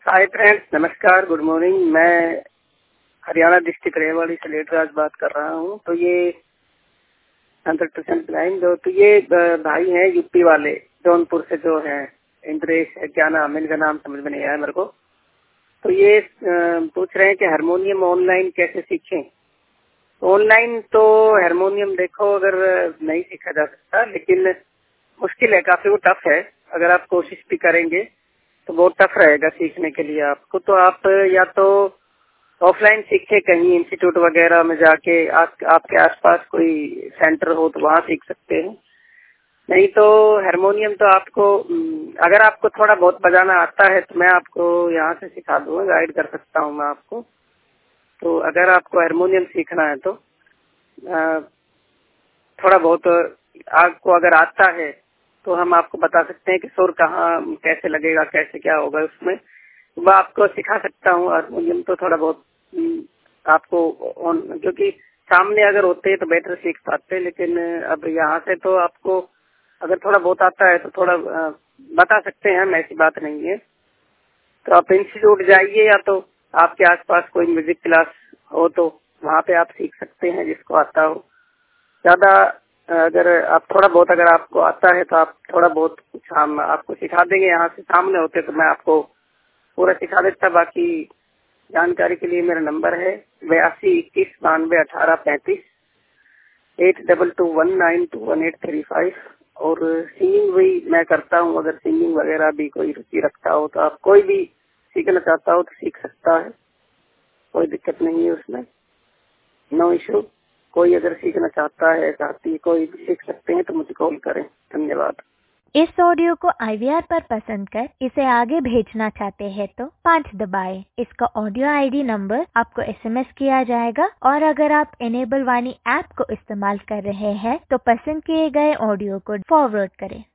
हाय friends, नमस्कार, good morning. मैं Haryana district Rewari से लेटराज बात कर रहा हूँ। तो ये 100% ब्लाइंड तो ये भाई हैं यूपी वाले, जौनपुर से जो है इंद्रेश, क्या नाम है इनका, नाम समझ में नहीं आया मेरे को। तो ये पूछ रहे हैं कि हारमोनियम ऑनलाइन कैसे सीखें। ऑनलाइन तो हारमोनियम देखो अगर नहीं सीखा जा सकता, लेकिन मुश्किल है काफी, वो टफ है। अगर आप कोशिश भी करेंगे तो बहुत टफ रहेगा सीखने के लिए आपको। तो आप या तो ऑफलाइन सीखे कहीं इंस्टीट्यूट वगैरह में जाके, आपके आसपास कोई सेंटर हो तो वहाँ सीख सकते हैं। नहीं तो हारमोनियम तो आपको अगर आपको थोड़ा बहुत बजाना आता है तो मैं आपको यहाँ से सिखा दूंगा, गाइड कर सकता हूँ मैं आपको। तो अगर आपको हारमोनियम सीखना है तो थोड़ा बहुत आपको अगर आता है तो हम आपको बता सकते हैं कि सुर कहाँ कैसे लगेगा, कैसे क्या होगा उसमें, वो आपको सिखा सकता हूँ। हारमोनियम तो थोड़ा बहुत आपको क्योंकि सामने अगर होते तो बेटर सीख पाते, लेकिन अब यहाँ से तो आपको अगर थोड़ा बहुत आता है तो थोड़ा बता सकते हैं हम, ऐसी बात नहीं है। तो आप इंस्टीट्यूट जाइए या तो आपके आसपास कोई म्यूजिक क्लास हो तो वहाँ पे आप सीख सकते हैं जिसको आता हो। ज्यादा अगर आप थोड़ा बहुत अगर आपको आता है तो आप थोड़ा बहुत कुछ हम आपको सिखा देंगे। यहाँ से सामने होते तो मैं आपको पूरा सिखा देता। बाकी जानकारी के लिए मेरा नंबर है 8221921835 8221921835। और सिंगिंग भी मैं करता हूँ। अगर सिंगिंग वगैरह भी कोई रुचि रखता हो तो आप कोई भी सीखना चाहता हो तो सीख सकता है, कोई दिक्कत नहीं है उसमें, नो इशू। कोई अगर सीखना चाहता है, चाहती है, कोई भी सीख सकते हैं तो मुझे कॉल करें। धन्यवाद। इस ऑडियो को IVR पर पसंद कर इसे आगे भेजना चाहते हैं तो 5 दबाएं। इसका ऑडियो ID नंबर आपको SMS किया जाएगा। और अगर आप इनेबल वाणी ऐप को इस्तेमाल कर रहे हैं तो पसंद किए गए ऑडियो को फॉरवर्ड करें।